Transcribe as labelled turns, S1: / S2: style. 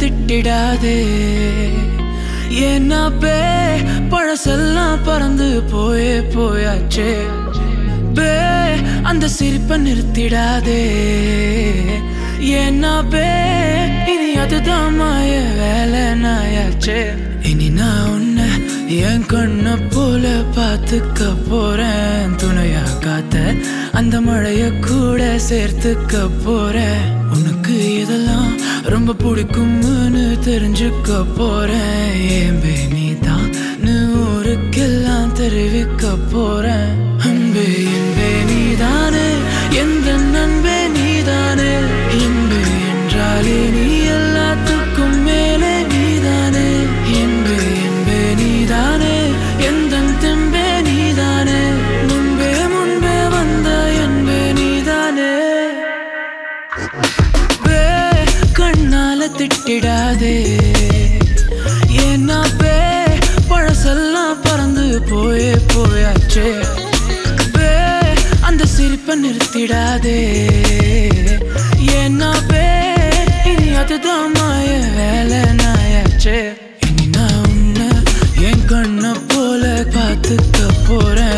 S1: திட்டிடாதே ஏன்னா பே பழசெல்லாம் பறந்து போயாச்சே பே அந்த சிரிப்பை நிறுத்திடாதே ஏன்னா பே இனி அதுதான் மாய வேலை நாயாச்சே இனி நான் உன்னை என் கண்ண போல பார்த்துக்க போறேன் துணையா காத்த அந்த மழைய கூட சேர்த்துக்க போறேன் உனக்கு இதெல்லாம் ரொம்ப பிடிக்கும்னு தெரிஞ்சுக்க போறேன் ஏம்பே நீதான் ஊருக்கெல்லாம் தெரிவிக்க போறேன் அன்பே என்பே நீதானே எந்த நண்பே நீதானே என்பே என்றாலே நீ எல்லாத்துக்கும் மேலே நீதானே என்பே என்பே நீதானே எந்த தெம்பே நீதானே முன்பே முன்பே வந்த என்பே நீதானே பே கண்ணால திட்டிடாதே ஏன்னா பே பழசெல்லாம் பறந்து போயாச்சே பே அந்த சிரிப்பை நிறுத்திடாதே ஏன்னா பே இனி அதுதான் மாய வேலை நாயாச்சே இனி நான் உன்னை என் கண்ண போல பார்த்துக்க போறேன்